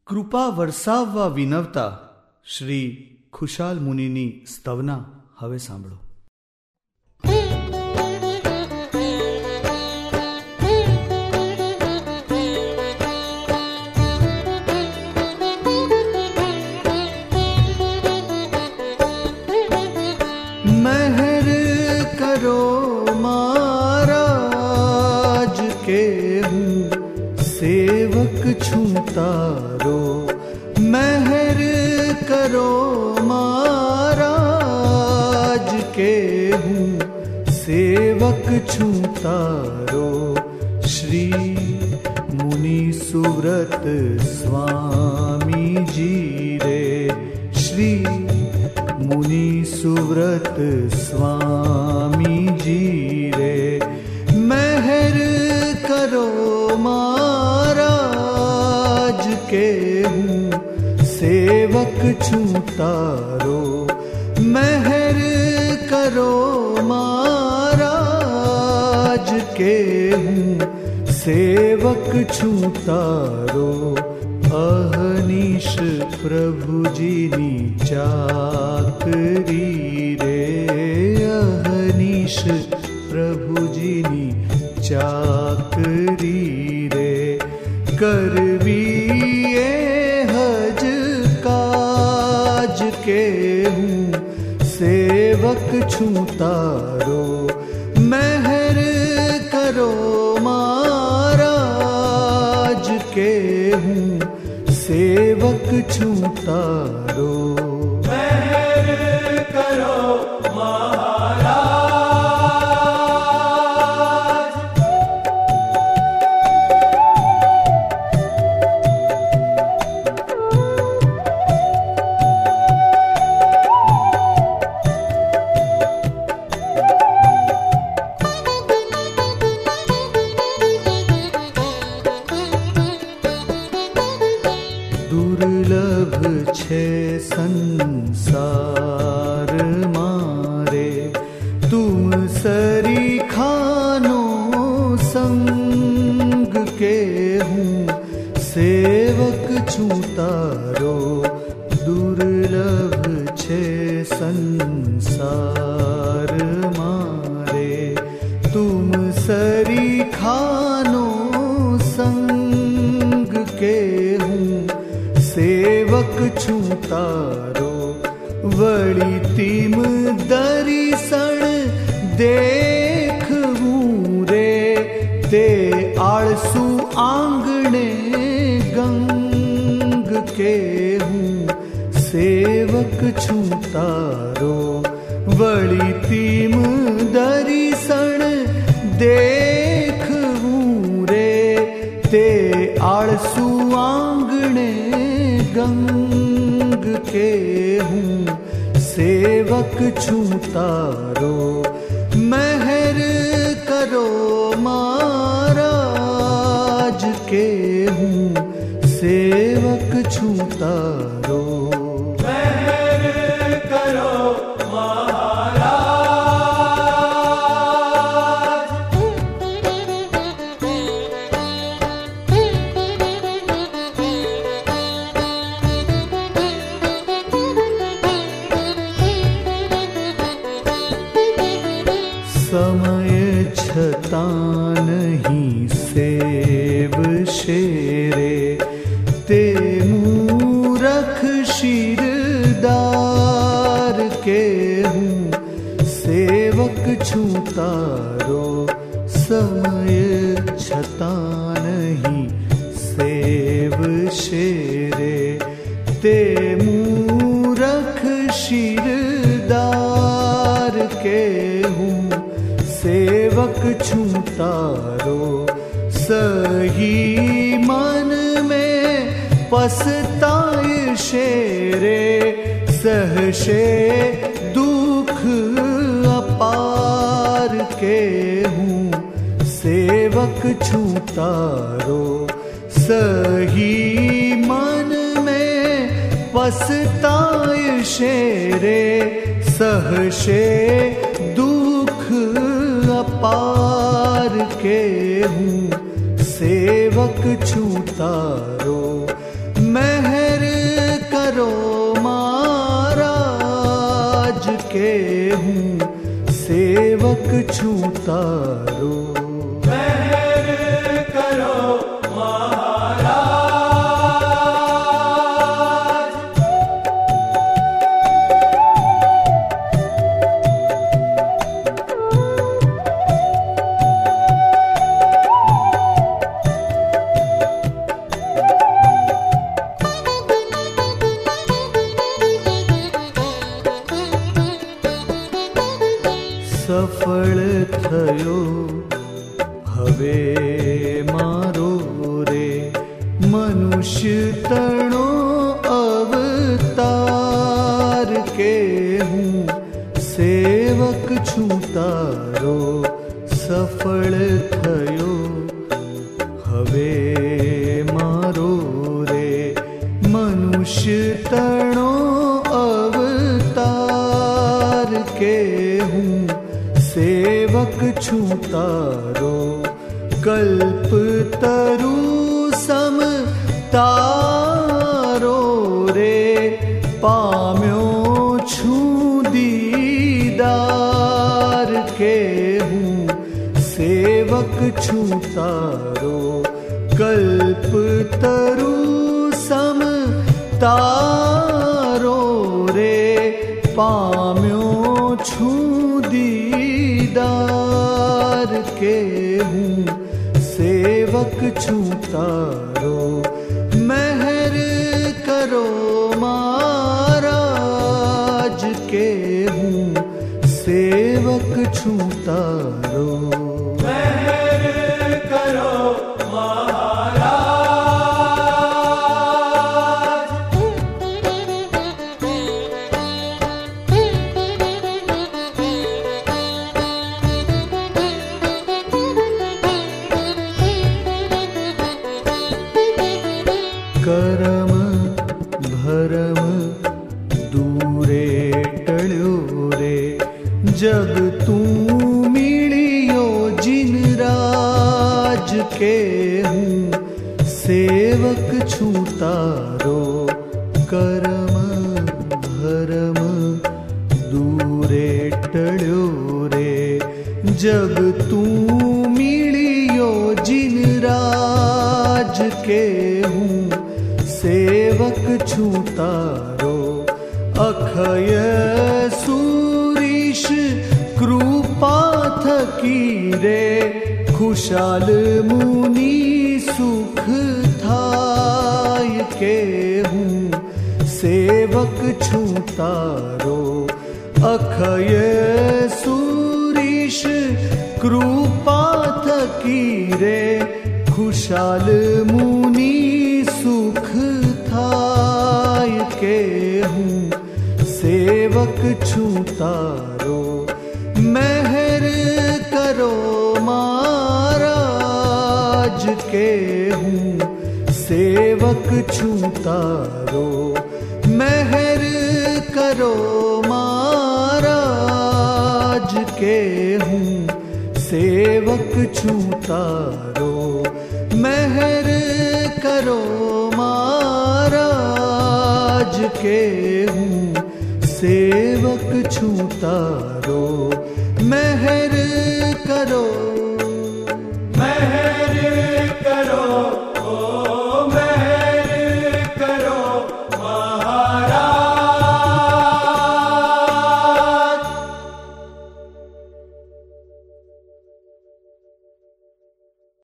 કૃપા વરસાવવા વિનવતા શ્રી ખુશાલ મુનિની સ્તવના હવે સાંભળો. મહેર કરો મહારાજ કે હું સેવક છું તારો. મહેર કરો મહારાજ કે હું સેવક છું તારો. શ્રી મુનિ સુવ્રત સ્વામીજી રે. શ્રી મુનિ સુવ્રત સ્વામીજી રે. મહેર કરો મહારાજ કે હું સેવક છું તારો. મહેર કરો મહારાજ કે હું સેવક છું તારો. અહનિશ પ્રભુજીની ચાકરી રે. અહનિશ પ્રભુજીની ચાકરી રે. કરવી એ હજ કાજ કે હું સેવક છું તારો. મહેર કરો મહારાજ કે હું સેવક છું તારો. મહેર કરો મહારાજ. દુર્લભ છે સંસાર મારે તુમ સરીખાનો સંગ કે હું સેવક છું તારો. દુર્લભ છે સંસાર મારે તુમ સરીખાનો સંગ કે હું સેવક છું તારો. વળી તીમ દર્શન દેખવું રે તે આળસુ આંગણે ગંગ કે હું સેવક છું તારો. વળી તીમ દર્શન દેખવું રે તે આળસુ આંગણે ગંગ કે હું સેવક છું તારો. મહેર કરો મહારાજ કે હું સેવક છું તારો. મહેર કરો મહારાજ. સમય છતાં નહીં સેવશે રે તે મૂરખ શિરદાર કે હું સેવક છું તારો. સમય છતાં નહીં સેવશે રે તે મૂરખ શિરદાર કે હું સેવક છું તારો. સહી મન में પસ્તાયશે રે સહશે દુઃખ અપાર કે હું સેવક છું તારો. સહી મન में પસ્તાયશે રે સહશે દુઃખ અપાર કે હું સેવક છું તારો. मैं के हूँ सेवक छूतारो। मेहर करो महाराज। सफल थयो हवे मारो रे मनुष्य तणो अवतार के हूँ सेवक छूतारो। सफल थयो हवे मारो रे मनुष्य तणो अवतार के हूँ सेवक छूतारो। कल्प तरु सम तारो रे पाम्यो छू दीदार के हूँ सेवक छूतारो। कल्प तरु सम तारो रे पाम्यो छू दीदार के हूँ सेवक छूतारो। मेहर करो महाराज के हूँ सेवक छूतारो। मेहर करो महाराज। करम भरम दूरे टळ्यो रे जग तू मिलियो जिन राज के हूँ सेवक छूतारो। करम भरम दूरे टळ्यो रे जग तू मिलियो जिन राज के हूँ सेवक छूतारो। अखय सूरीश कृपा थकी रे खुशाल मुनि सुख थाय के हूँ सेवक छूतारो। अखय सूरीश कृपा थकी रे खुशाल मुनि सुख थाय के हूँ सेवक छूतारो। मेहर करो महाराज के हूँ सेवक छूतारो। मेहर करो महाराज के हूँ सेवक छूतारो। मेहर करो महाराज के हूँ सेवक छूतारो। मेहर करो